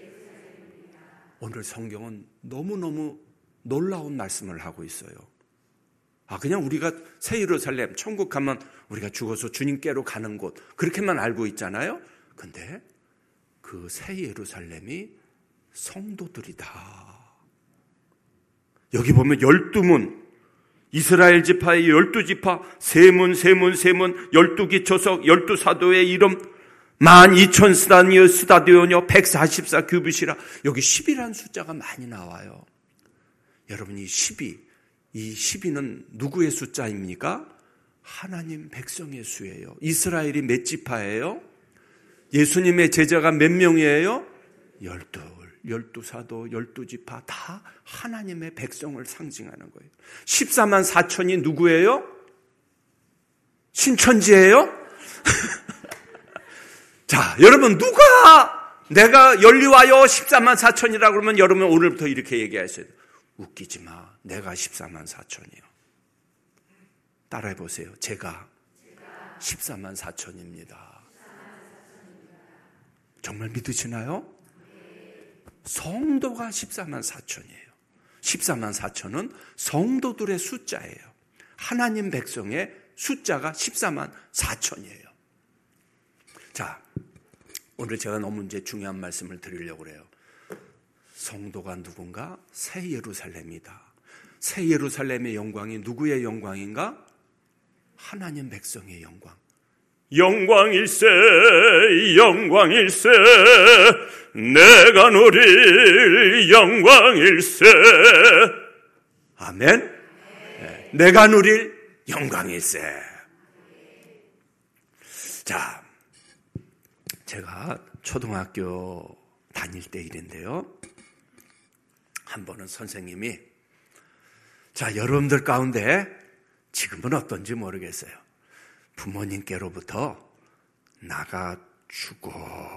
오늘 성경은 너무너무 놀라운 말씀을 하고 있어요. 그냥 우리가 새 예루살렘, 천국 가면 우리가 죽어서 주님께로 가는 곳, 그렇게만 알고 있잖아요. 근데 그 새 예루살렘이 성도들이다. 여기 보면 12문, 이스라엘 지파의 12지파, 세문, 12기초석, 12사도의 이름, 12,000스타디오녀, 144 규빗이라. 여기 10이라는 숫자가 많이 나와요. 여러분, 이 12는 누구의 숫자입니까? 하나님 백성의 수예요. 이스라엘이 몇 지파예요? 예수님의 제자가 몇 명이에요? 12사도, 12지파 다 하나님의 백성을 상징하는 거예요. 14만 4천이 누구예요? 신천지예요? 자, 여러분, 내가 연리와요 14만 4천이라고 그러면 여러분 오늘부터 이렇게 얘기하셔야 돼요. 웃기지 마. 내가 14만 4천이요. 따라해 보세요. 제가 14만 4천입니다. 정말 믿으시나요? 성도가 14만 4천이에요. 14만 4천은 성도들의 숫자예요. 하나님 백성의 숫자가 14만 4천이에요. 자, 오늘 제가 너무 이제 중요한 말씀을 드리려고 그래요. 성도가 누군가? 새 예루살렘이다. 새 예루살렘의 영광이 누구의 영광인가? 하나님 백성의 영광. 영광일세, 영광일세, 내가 누릴 영광일세. 아멘. 네. 내가 누릴 영광일세. 자, 제가 초등학교 다닐 때 일인데요. 한 번은 선생님이, 자, 여러분들 가운데 지금은 어떤지 모르겠어요. 부모님께로부터 나가 죽어.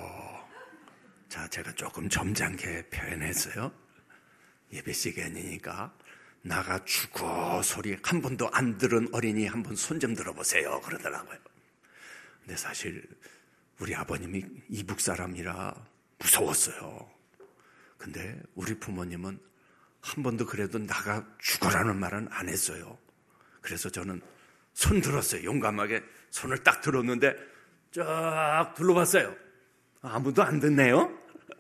자, 제가 조금 점잖게 표현했어요. 예배 시간이니까 나가 죽어 소리 한 번도 안 들은 어린이 한 번 손 좀 들어보세요 그러더라고요. 근데 사실 우리 아버님이 이북 사람이라 무서웠어요. 근데 우리 부모님은 한 번도 그래도 나가 죽어라는 말은 안 했어요. 그래서 저는 손 들었어요. 용감하게 손을 딱 들었는데 쫙 둘러봤어요. 아무도 안 듣네요.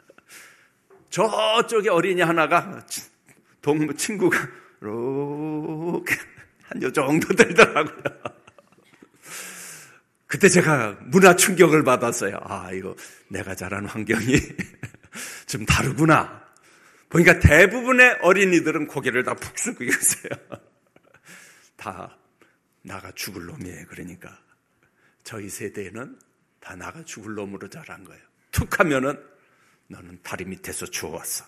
저쪽에 어린이 하나가 친구가 이렇게 한 요 정도 들더라고요. 그때 제가 문화 충격을 받았어요. 이거 내가 자란 환경이 좀 다르구나. 보니까 대부분의 어린이들은 고개를 다 푹 숙이고 있어요. 다 나가 죽을 놈이에요. 그러니까 저희 세대에는 다 나가 죽을 놈으로 자란 거예요. 툭 하면은 너는 다리 밑에서 주워왔어.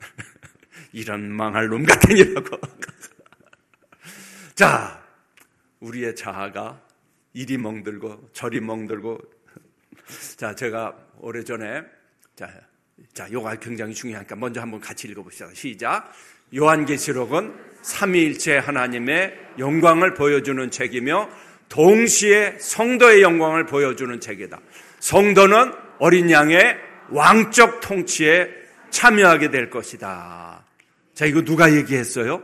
이런 망할 놈 같으니라고. 자, 우리의 자아가 이리 멍들고 저리 멍들고. 자, 제가 오래전에 자, 요가 굉장히 중요하니까 먼저 한번 같이 읽어봅시다. 시작. 요한계시록은 삼위일체 하나님의 영광을 보여주는 책이며 동시에 성도의 영광을 보여주는 책이다. 성도는 어린 양의 왕적 통치에 참여하게 될 것이다. 자, 이거 누가 얘기했어요?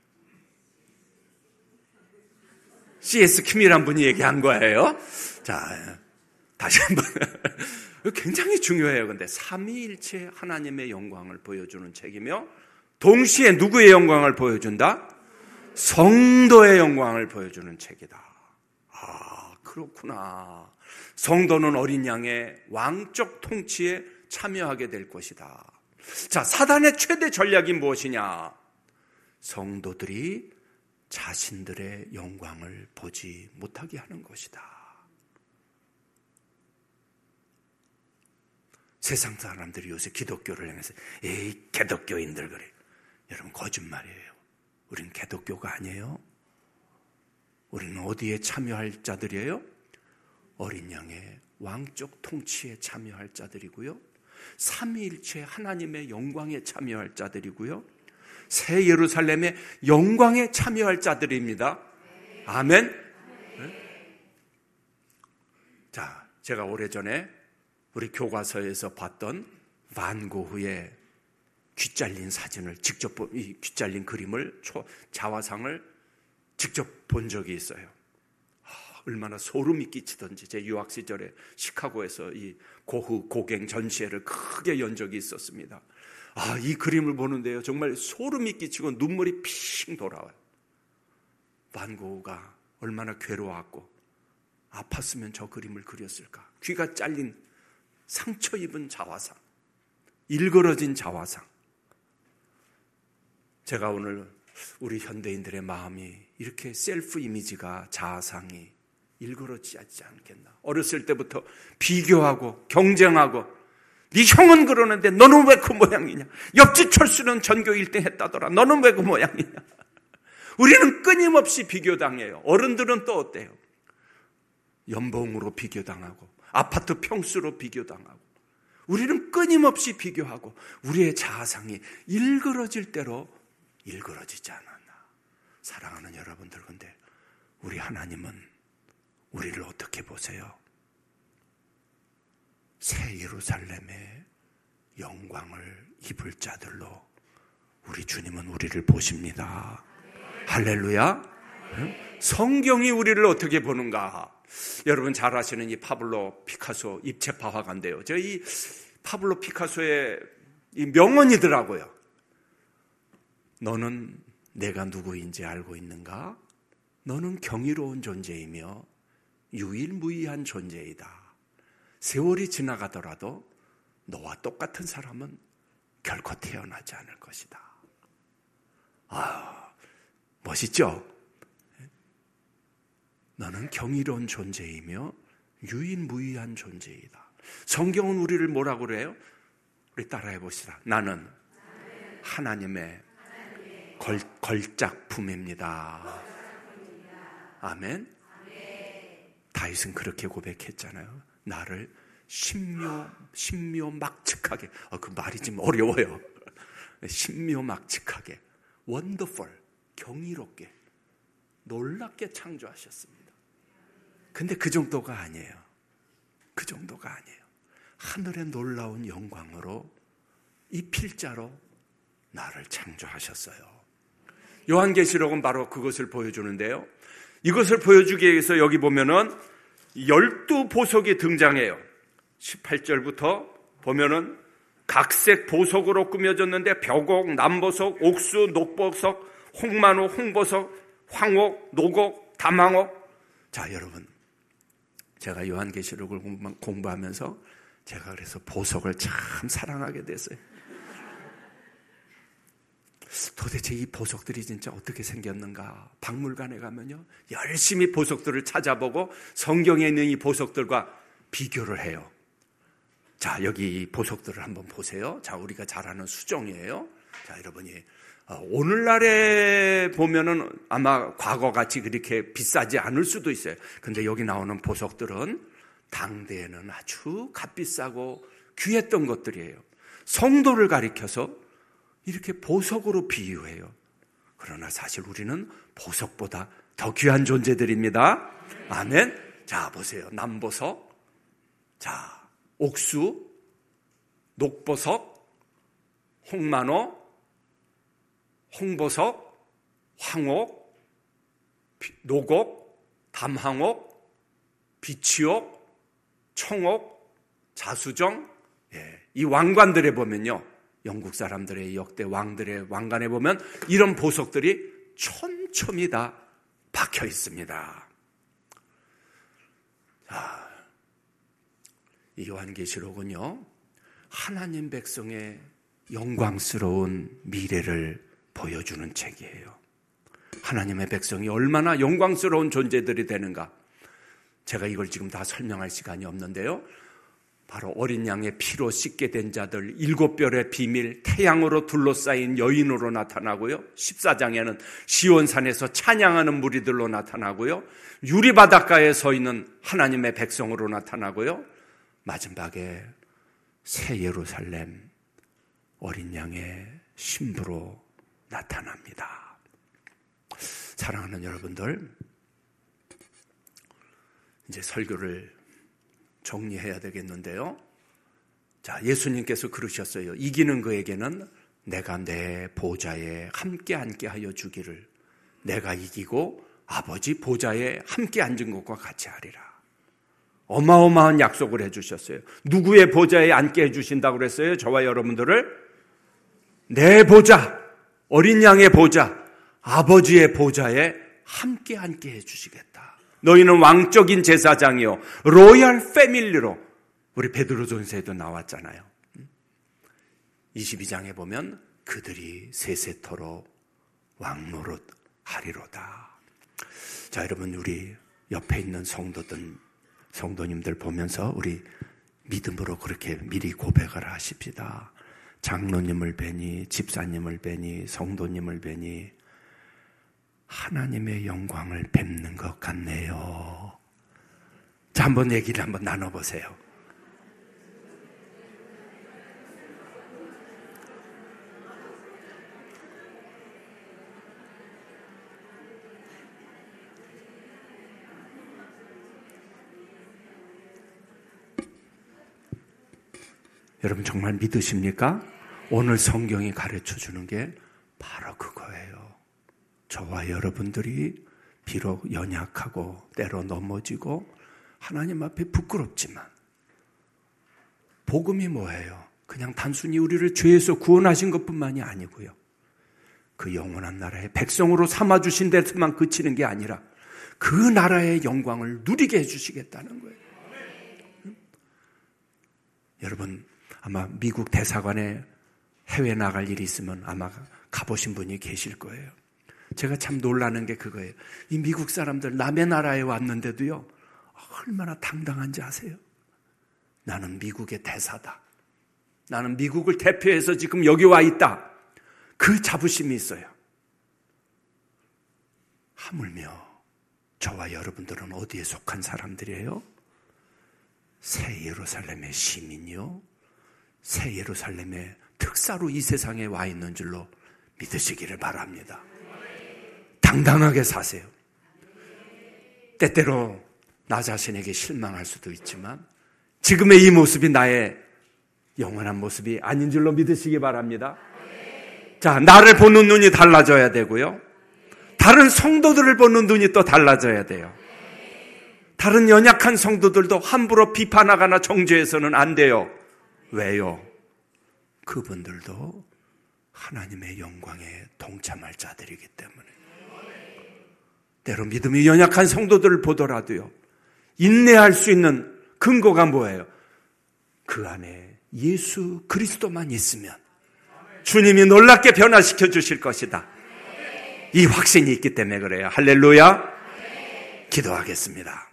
C.S. 킴이란 분이 얘기한 거예요. 자, 다시 한번. 굉장히 중요해요. 근데 삼위일체 하나님의 영광을 보여주는 책이며 동시에 누구의 영광을 보여준다? 성도의 영광을 보여주는 책이다. 아, 그렇구나. 성도는 어린 양의 왕적 통치에 참여하게 될 것이다. 자, 사단의 최대 전략이 무엇이냐? 성도들이 자신들의 영광을 보지 못하게 하는 것이다. 세상 사람들이 요새 기독교를 향해서 에이, 개독교인들 그래. 여러분, 거짓말이에요. 우린 개독교가 아니에요. 우리는 어디에 참여할 자들이에요? 어린 양의 왕적 통치에 참여할 자들이고요. 삼위일체 하나님의 영광에 참여할 자들이고요. 새 예루살렘의 영광에 참여할 자들입니다. 아멘. 네? 자, 제가 오래전에 우리 교과서에서 봤던 반 고흐의 귀 잘린 사진을 직접 이 귀 잘린 그림을 자화상을 직접 본 적이 있어요. 얼마나 소름이 끼치던지. 제 유학 시절에 시카고에서 이 고흐 고갱 전시회를 크게 연 적이 있었습니다. 이 그림을 보는데요, 정말 소름이 끼치고 눈물이 핑 돌아와요. 반 고흐가 얼마나 괴로웠고 아팠으면 저 그림을 그렸을까. 귀가 잘린 상처 입은 자화상, 일그러진 자화상. 제가 오늘 우리 현대인들의 마음이 이렇게 셀프 이미지가, 자아상이 일그러지지 않겠나. 어렸을 때부터 비교하고 경쟁하고, 네 형은 그러는데 너는 왜 그 모양이냐. 옆집 철수는 전교 1등 했다더라. 너는 왜 그 모양이냐. 우리는 끊임없이 비교당해요. 어른들은 또 어때요? 연봉으로 비교당하고 아파트 평수로 비교당하고. 우리는 끊임없이 비교하고 우리의 자아상이 일그러질 대로 일그러지지 않았나. 사랑하는 여러분들, 근데 우리 하나님은 우리를 어떻게 보세요? 새 예루살렘의 영광을 입을 자들로 우리 주님은 우리를 보십니다. 할렐루야. 성경이 우리를 어떻게 보는가? 여러분 잘 아시는 이 파블로 피카소 입체파 화가인데요. 저 이 파블로 피카소의 이 명언이더라고요. 너는 내가 누구인지 알고 있는가? 너는 경이로운 존재이며 유일무이한 존재이다. 세월이 지나가더라도 너와 똑같은 사람은 결코 태어나지 않을 것이다. 멋있죠? 너는 경이로운 존재이며 유일무이한 존재이다. 성경은 우리를 뭐라고 그래요? 우리 따라해 봅시다. 나는 하나님의 걸작품입니다. 아멘. 다윗은 그렇게 고백했잖아요. 나를 신묘막측하게. 그 말이 좀 어려워요. 신묘막측하게, 원더풀, 경이롭게, 놀랍게 창조하셨습니다. 근데 그 정도가 아니에요. 그 정도가 아니에요. 하늘의 놀라운 영광으로 이 필자로 나를 창조하셨어요. 요한계시록은 바로 그것을 보여주는데요. 이것을 보여주기 위해서 여기 보면은 12보석이 등장해요. 18절부터 보면은 각색 보석으로 꾸며졌는데 벽옥, 남보석, 옥수, 녹보석, 홍만호, 홍보석, 황옥, 노곡, 담황옥. 자, 여러분, 제가 요한계시록을 공부하면서 제가 그래서 보석을 참 사랑하게 됐어요. 도대체 이 보석들이 진짜 어떻게 생겼는가? 박물관에 가면요, 열심히 보석들을 찾아보고 성경에 있는 이 보석들과 비교를 해요. 자, 여기 이 보석들을 한번 보세요. 자, 우리가 잘 아는 수정이에요. 자, 여러분이 오늘날에 보면은 아마 과거같이 그렇게 비싸지 않을 수도 있어요. 근데 여기 나오는 보석들은 당대에는 아주 값비싸고 귀했던 것들이에요. 성도를 가리켜서 이렇게 보석으로 비유해요. 그러나 사실 우리는 보석보다 더 귀한 존재들입니다. 아멘. 자, 보세요. 남보석, 자, 옥수, 녹보석, 홍만호, 홍보석, 황옥, 노곡, 담항옥, 비치옥, 청옥, 자수정. 이 왕관들에 보면요, 영국 사람들의 역대 왕들의 왕관에 보면 이런 보석들이 촘촘히 다 박혀 있습니다. 자, 이 요한계시록은요, 하나님 백성의 영광스러운 미래를 보여주는 책이에요. 하나님의 백성이 얼마나 영광스러운 존재들이 되는가. 제가 이걸 지금 다 설명할 시간이 없는데요, 바로 어린 양의 피로 씻게 된 자들, 7별의 비밀, 태양으로 둘러싸인 여인으로 나타나고요, 14장에는 시온산에서 찬양하는 무리들로 나타나고요, 유리바닷가에 서 있는 하나님의 백성으로 나타나고요, 마지막에 새 예루살렘 어린 양의 신부로 나타납니다. 사랑하는 여러분들, 이제 설교를 정리해야 되겠는데요. 자, 예수님께서 그러셨어요. 이기는 그에게는 내가 내 보좌에 함께 앉게 하여 주기를, 내가 이기고 아버지 보좌에 함께 앉은 것과 같이 하리라. 어마어마한 약속을 해주셨어요. 누구의 보좌에 앉게 해주신다고 그랬어요? 저와 여러분들을 내 보좌, 어린 양의 보좌, 아버지의 보좌에 함께 앉게 해주시겠다. 너희는 왕적인 제사장이요, 로얄 패밀리로. 우리 베드로전서에도 나왔잖아요. 22장에 보면 그들이 세세토록 왕노릇 하리로다. 자, 여러분, 우리 옆에 있는 성도님들 보면서 우리 믿음으로 그렇게 미리 고백을 하십시다. 장로님을 뵈니, 집사님을 뵈니, 성도님을 뵈니 하나님의 영광을 뵙는 것 같네요. 자, 한번 얘기를 한번 나눠보세요. 여러분 정말 믿으십니까? 오늘 성경이 가르쳐 주는 게 바로 그거예요. 저와 여러분들이 비록 연약하고 때로 넘어지고 하나님 앞에 부끄럽지만, 복음이 뭐예요? 그냥 단순히 우리를 죄에서 구원하신 것뿐만이 아니고요, 그 영원한 나라의 백성으로 삼아주신 데서만 그치는 게 아니라 그 나라의 영광을 누리게 해주시겠다는 거예요. 여러분 아마 미국 대사관에 해외 나갈 일이 있으면 아마 가보신 분이 계실 거예요. 제가 참 놀라는 게 그거예요. 이 미국 사람들 남의 나라에 왔는데도요, 얼마나 당당한지 아세요? 나는 미국의 대사다. 나는 미국을 대표해서 지금 여기 와 있다. 그 자부심이 있어요. 하물며 저와 여러분들은 어디에 속한 사람들이에요? 새 예루살렘의 시민이요, 새 예루살렘의 특사로 이 세상에 와 있는 줄로 믿으시기를 바랍니다. 당당하게 사세요. 때때로 나 자신에게 실망할 수도 있지만 지금의 이 모습이 나의 영원한 모습이 아닌 줄로 믿으시기 바랍니다. 자, 나를 보는 눈이 달라져야 되고요, 다른 성도들을 보는 눈이 또 달라져야 돼요. 다른 연약한 성도들도 함부로 비판하거나 정죄해서는 안 돼요. 왜요? 그분들도 하나님의 영광에 동참할 자들이기 때문에. 때로 믿음이 연약한 성도들을 보더라도요, 인내할 수 있는 근거가 뭐예요? 그 안에 예수 그리스도만 있으면 주님이 놀랍게 변화시켜 주실 것이다. 이 확신이 있기 때문에 그래요. 할렐루야. 기도하겠습니다.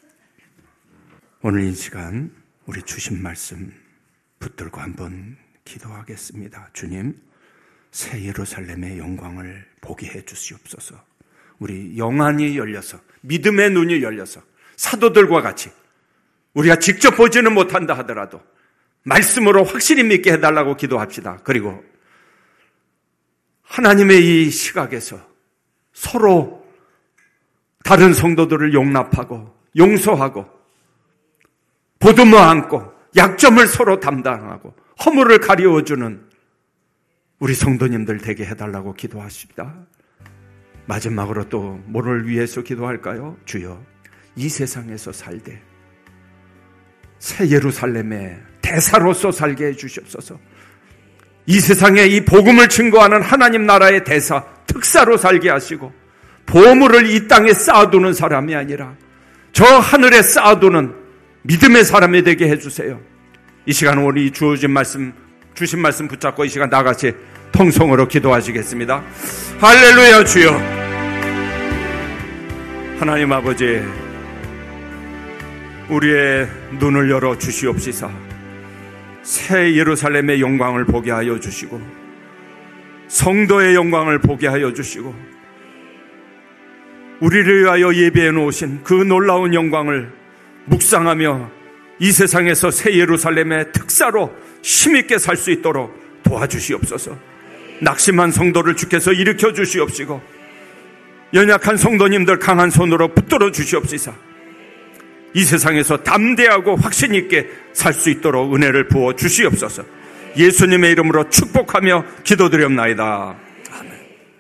오늘 이 시간 우리 주신 말씀 붙들고 한번 기도하겠습니다. 주님, 새 예루살렘의 영광을 보게 해 주시옵소서. 우리 영안이 열려서, 믿음의 눈이 열려서 사도들과 같이 우리가 직접 보지는 못한다 하더라도 말씀으로 확실히 믿게 해달라고 기도합시다. 그리고 하나님의 이 시각에서 서로 다른 성도들을 용납하고 용서하고 보듬어 안고 약점을 서로 담당하고 허물을 가리워주는 우리 성도님들 되게 해달라고 기도하십니다. 마지막으로 또 뭐를 위해서 기도할까요? 주여, 이 세상에서 살되 새 예루살렘의 대사로서 살게 해주시옵소서. 이 세상에 이 복음을 증거하는 하나님 나라의 대사, 특사로 살게 하시고 보물을 이 땅에 쌓아두는 사람이 아니라 저 하늘에 쌓아두는 믿음의 사람이 되게 해주세요. 이 시간 우리 주신 말씀 붙잡고 이 시간 나같이 통성으로 기도하시겠습니다. 할렐루야. 주여, 하나님 아버지, 우리의 눈을 열어 주시옵시사 새 예루살렘의 영광을 보게 하여 주시고 성도의 영광을 보게 하여 주시고 우리를 위하여 예배해 놓으신 그 놀라운 영광을 묵상하며 이 세상에서 새 예루살렘의 특사로 힘있게 살 수 있도록 도와주시옵소서. 낙심한 성도를 주께서 일으켜 주시옵시고 연약한 성도님들 강한 손으로 붙들어 주시옵시사 이 세상에서 담대하고 확신 있게 살 수 있도록 은혜를 부어 주시옵소서. 예수님의 이름으로 축복하며 기도드렸나이다. 아멘.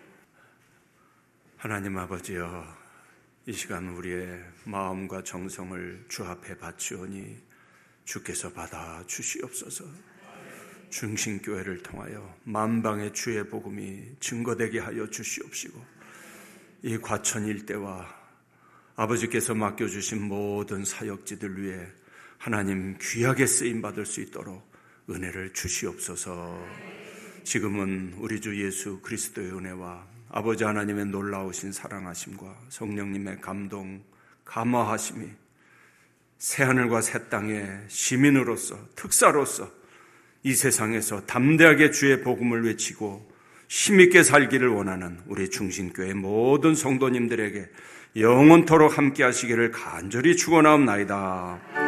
하나님 아버지여, 이 시간 우리의 마음과 정성을 주 앞에 바치오니 주께서 받아 주시옵소서. 중심교회를 통하여 만방의 주의 복음이 증거되게 하여 주시옵시고 이 과천 일대와 아버지께서 맡겨주신 모든 사역지들 위해 하나님 귀하게 쓰임받을 수 있도록 은혜를 주시옵소서. 지금은 우리 주 예수 그리스도의 은혜와 아버지 하나님의 놀라우신 사랑하심과 성령님의 감동, 감화하심이 새하늘과 새 땅의 시민으로서, 특사로서 이 세상에서 담대하게 주의 복음을 외치고 힘있게 살기를 원하는 우리 중심교회 모든 성도님들에게 영원토록 함께 하시기를 간절히 축원하옵나이다.